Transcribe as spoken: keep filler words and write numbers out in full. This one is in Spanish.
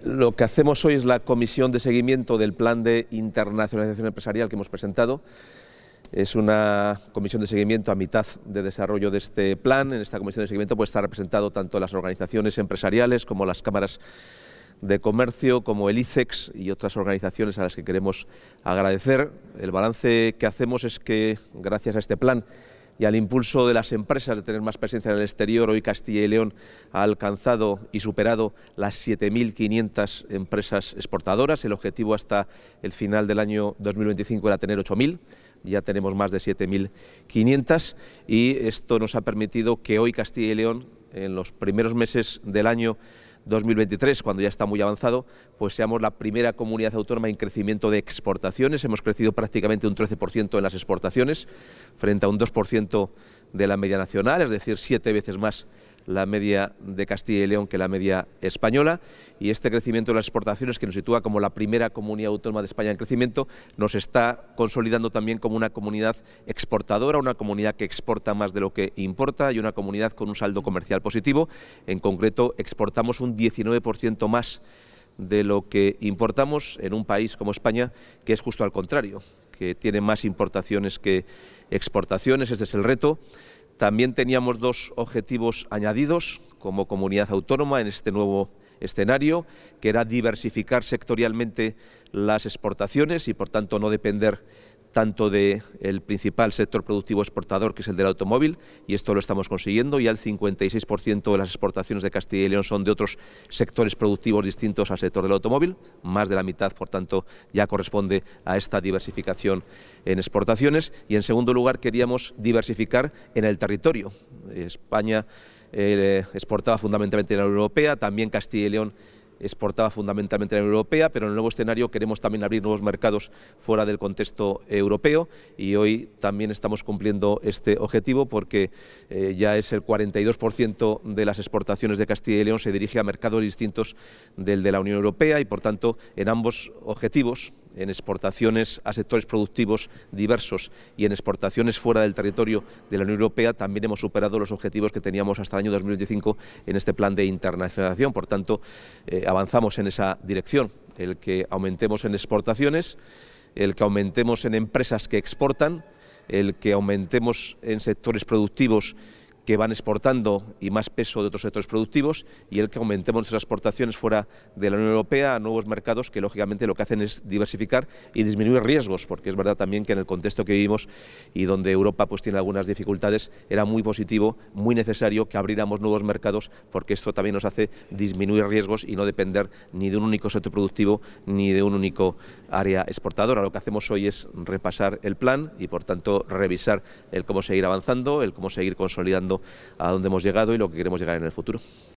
Lo que hacemos hoy es la comisión de seguimiento del plan de internacionalización empresarial que hemos presentado. Es una comisión de seguimiento a mitad de desarrollo de este plan. En esta comisión de seguimiento puede estar representado tanto las organizaciones empresariales como las cámaras de comercio, como el I C E X y otras organizaciones a las que queremos agradecer. El balance que hacemos es que, gracias a este plan y al impulso de las empresas de tener más presencia en el exterior, hoy Castilla y León ha alcanzado y superado las siete mil quinientas empresas exportadoras. El objetivo hasta el final del año dos mil veinticinco era tener ocho mil. Ya tenemos más de siete mil quinientas y esto nos ha permitido que hoy Castilla y León, en los primeros meses del año dos mil veintitrés, cuando ya está muy avanzado, pues seamos la primera comunidad autónoma en crecimiento de exportaciones. Hemos crecido prácticamente un trece por ciento en las exportaciones, frente a un dos por ciento de la media nacional, es decir, siete veces más la media de Castilla y León que la media española, y este crecimiento de las exportaciones, que nos sitúa como la primera comunidad autónoma de España en crecimiento, nos está consolidando también como una comunidad exportadora, una comunidad que exporta más de lo que importa y una comunidad con un saldo comercial positivo. En concreto, exportamos un diecinueve por ciento más de lo que importamos en un país como España, que es justo al contrario, que tiene más importaciones que exportaciones. Ese es el reto. También teníamos dos objetivos añadidos como comunidad autónoma en este nuevo escenario, que era diversificar sectorialmente las exportaciones y, por tanto, no depender tanto del principal sector productivo exportador, que es el del automóvil, y esto lo estamos consiguiendo. Ya el cincuenta y seis por ciento de las exportaciones de Castilla y León son de otros sectores productivos distintos al sector del automóvil. Más de la mitad, por tanto, ya corresponde a esta diversificación en exportaciones. Y, en segundo lugar, queríamos diversificar en el territorio. España eh, exportaba fundamentalmente en la Unión Europea, también Castilla y León exportaba fundamentalmente en la Unión Europea, pero en el nuevo escenario queremos también abrir nuevos mercados fuera del contexto europeo, y hoy también estamos cumpliendo este objetivo porque eh, ya es el cuarenta y dos por ciento de las exportaciones de Castilla y León se dirige a mercados distintos del de la Unión Europea, y por tanto en ambos objetivos, en exportaciones a sectores productivos diversos y en exportaciones fuera del territorio de la Unión Europea, también hemos superado los objetivos que teníamos hasta el año dos mil veinticinco en este plan de internacionalización. Por tanto, eh, avanzamos en esa dirección, el que aumentemos en exportaciones, el que aumentemos en empresas que exportan, el que aumentemos en sectores productivos que van exportando y más peso de otros sectores productivos, y el que aumentemos nuestras exportaciones fuera de la Unión Europea a nuevos mercados que, lógicamente, lo que hacen es diversificar y disminuir riesgos, porque es verdad también que en el contexto que vivimos y donde Europa pues tiene algunas dificultades, era muy positivo, muy necesario que abriéramos nuevos mercados, porque esto también nos hace disminuir riesgos y no depender ni de un único sector productivo ni de un único área exportadora. Lo que hacemos hoy es repasar el plan y, por tanto, revisar el cómo seguir avanzando, el cómo seguir consolidando a dónde hemos llegado y lo que queremos llegar en el futuro.